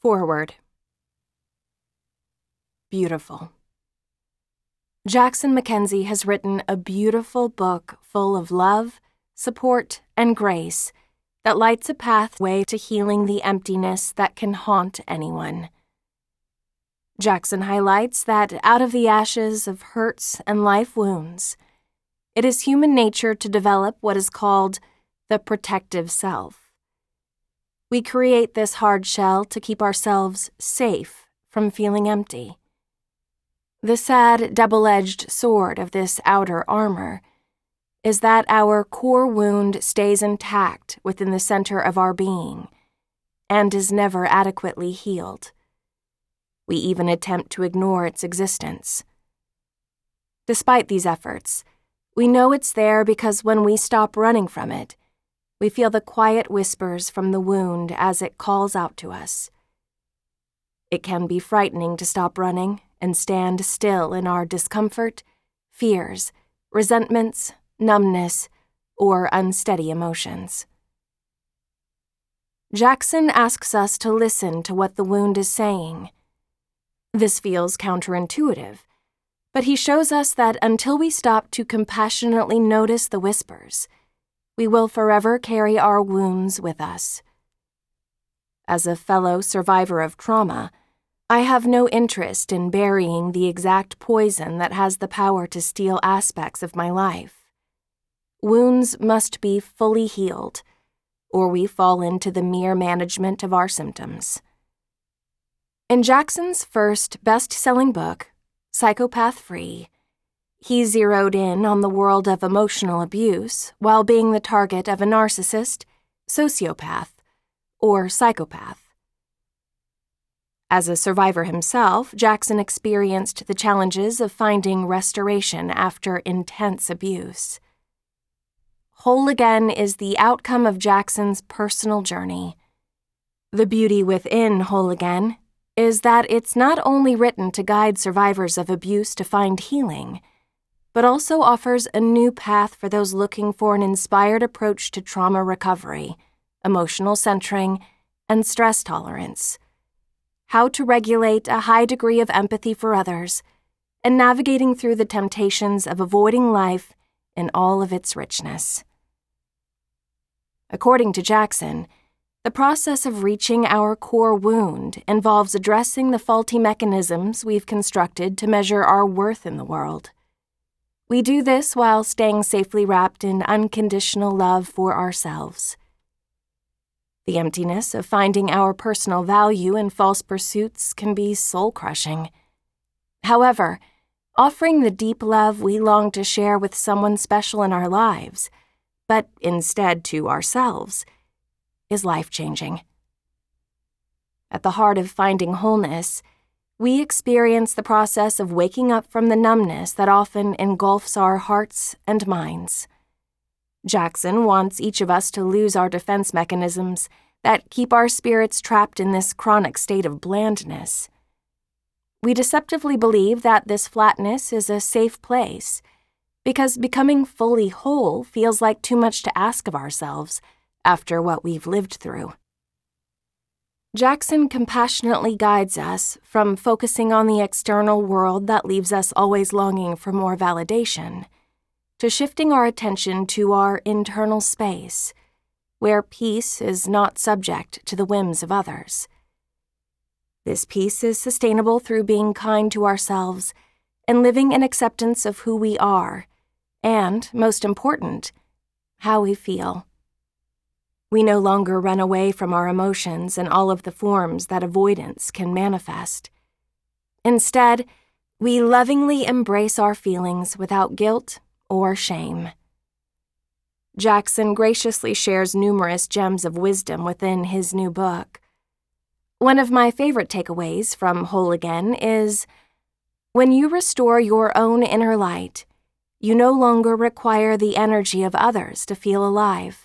Forward. Beautiful. Jackson Mackenzie has written a beautiful book full of love, support, and grace that lights a pathway to healing the emptiness that can haunt anyone. Jackson highlights that out of the ashes of hurts and life wounds, it is human nature to develop what is called the protective self. We create this hard shell to keep ourselves safe from feeling empty. The sad, double-edged sword of this outer armor is that our core wound stays intact within the center of our being and is never adequately healed. We even attempt to ignore its existence. Despite these efforts, we know it's there because when we stop running from it, we feel the quiet whispers from the wound as it calls out to us. It can be frightening to stop running and stand still in our discomfort, fears, resentments, numbness, or unsteady emotions. Jackson asks us to listen to what the wound is saying. This feels counterintuitive, but he shows us that until we stop to compassionately notice the whispers, we will forever carry our wounds with us. As a fellow survivor of trauma, I have no interest in burying the exact poison that has the power to steal aspects of my life. Wounds must be fully healed, or we fall into the mere management of our symptoms. In Jackson's first best-selling book, Psychopath Free, he zeroed in on the world of emotional abuse while being the target of a narcissist, sociopath, or psychopath. As a survivor himself, Jackson experienced the challenges of finding restoration after intense abuse. Whole Again is the outcome of Jackson's personal journey. The beauty within Whole Again is that it's not only written to guide survivors of abuse to find healing, but also offers a new path for those looking for an inspired approach to trauma recovery, emotional centering, and stress tolerance. How to regulate a high degree of empathy for others, and navigating through the temptations of avoiding life in all of its richness. According to Jackson, the process of reaching our core wound involves addressing the faulty mechanisms we've constructed to measure our worth in the world. We do this while staying safely wrapped in unconditional love for ourselves. The emptiness of finding our personal value in false pursuits can be soul-crushing. However, offering the deep love we long to share with someone special in our lives, but instead to ourselves, is life-changing. At the heart of finding wholeness, we experience the process of waking up from the numbness that often engulfs our hearts and minds. Jackson wants each of us to lose our defense mechanisms that keep our spirits trapped in this chronic state of blandness. We deceptively believe that this flatness is a safe place, because becoming fully whole feels like too much to ask of ourselves after what we've lived through. Jackson compassionately guides us from focusing on the external world that leaves us always longing for more validation, to shifting our attention to our internal space, where peace is not subject to the whims of others. This peace is sustainable through being kind to ourselves and living in acceptance of who we are, and, most important, how we feel. We no longer run away from our emotions in all of the forms that avoidance can manifest. Instead, we lovingly embrace our feelings without guilt or shame. Jackson graciously shares numerous gems of wisdom within his new book. One of my favorite takeaways from Whole Again is, when you restore your own inner light, you no longer require the energy of others to feel alive.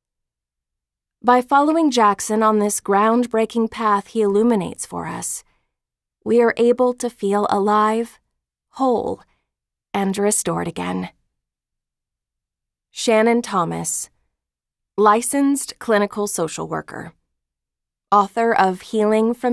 By following Jackson on this groundbreaking path he illuminates for us, we are able to feel alive, whole, and restored again. Shannon Thomas, licensed clinical social worker, author of Healing from